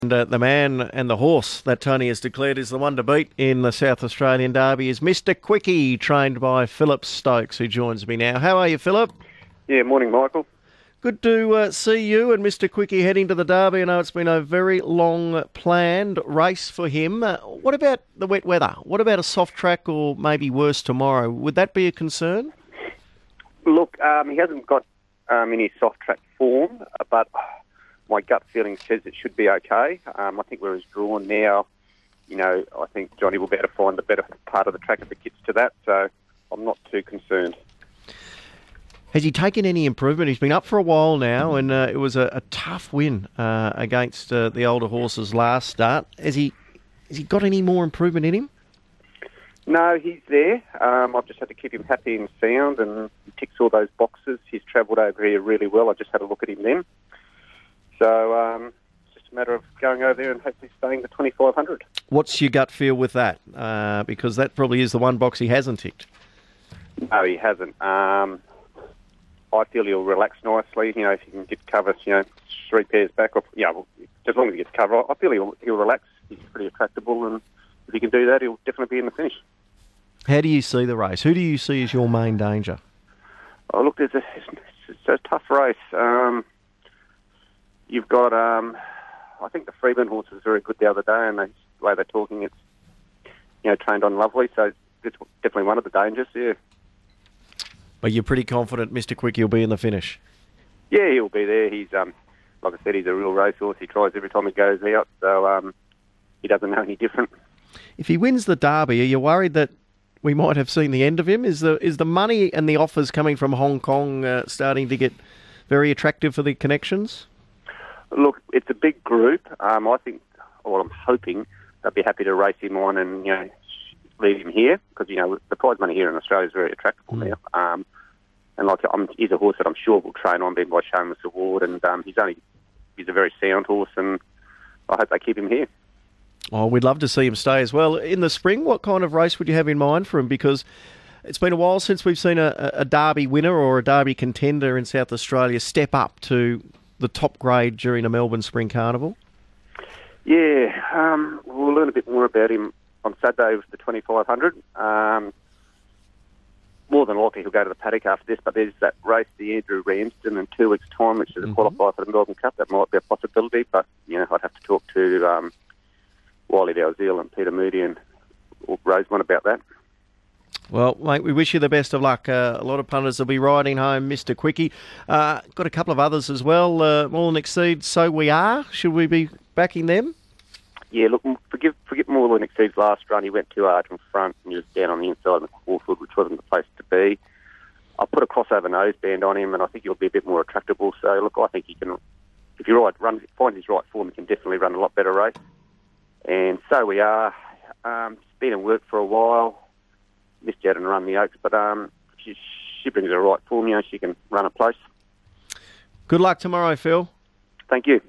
And the man and the horse that Tony has declared is the one to beat in the South Australian Derby is Mr. Quickie, trained by Philip Stokes, who joins me now. How are you, Philip? Yeah, morning, Michael. Good to see you and Mr. Quickie heading to the Derby. I know it's been a very long planned race for him. What about the wet weather? What about a soft track or maybe worse tomorrow? Would that be a concern? Look, he hasn't got any soft track form, but my gut feeling says it should be okay. I think where he's drawn now, I think Johnny will be able to find the better part of the track if it gets to that, so I'm not too concerned. Has he taken any improvement? He's been up for a while now, and it was a tough win against the older horses last start. Has he got any more improvement in him? No, he's there. I've just had to keep him happy and sound, and he ticks all those boxes. He's travelled over here really well. I just had a look at him then. So it's just a matter of going over there and hopefully staying the 2,500. What's your gut feel with that? Because that probably is the one box he hasn't ticked. No, he hasn't. I feel he'll relax nicely. If he can get cover, 3 pairs back. As long as he gets cover, I feel he'll relax. He's pretty attractable, and if he can do that, he'll definitely be in the finish. How do you see the race? Who do you see as your main danger? Oh, look, it's a tough race. You've got, I think the Freeman horse was very good the other day, and the way they're talking, it's, trained on Lovely, so it's definitely one of the dangers, yeah. But you're pretty confident Mr. Quickie will be in the finish? Yeah, he'll be there. He's, like I said, he's a real racehorse. He tries every time he goes out, so he doesn't know any different. If he wins the Derby, are you worried that we might have seen the end of him? Is the money and the offers coming from Hong Kong starting to get very attractive for the connections? Look, it's a big group. I'm hoping they'll be happy to race him on and, leave him here because, the prize money here in Australia is very attractive now. And he's a horse that I'm sure will train on, being by Shameless Award, and he's a very sound horse, and I hope they keep him here. Oh, we'd love to see him stay as well. In the spring, what kind of race would you have in mind for him? Because it's been a while since we've seen a Derby winner or a Derby contender in South Australia step up to the top grade during a Melbourne Spring Carnival. Yeah, we'll learn a bit more about him on Saturday with the 2,500. More than likely he'll go to the paddock after this, but there's that race, the Andrew Ramsden, in 2 weeks' time, which is a qualifier for the Melbourne Cup. That might be a possibility, but, I'd have to talk to Wiley Dalziel and Peter Moody and Rosemont about that. Well, mate, we wish you the best of luck. A lot of punters will be riding home Mr. Quickie. Got a couple of others as well. More Than Exceed, So We Are. Should we be backing them? Yeah, look, forget More Than Exceed's last run. He went too hard from front and he was down on the inside of the forefoot, which wasn't the place to be. I put a crossover noseband on him, and I think he'll be a bit more attractable. So, look, I think he can, if he finds his right form, he can definitely run a lot better race. And So We Are. It's been in work for a while. Missed out and run the Oaks, but she brings her right form. She can run a place. Good luck tomorrow, Phil. Thank you.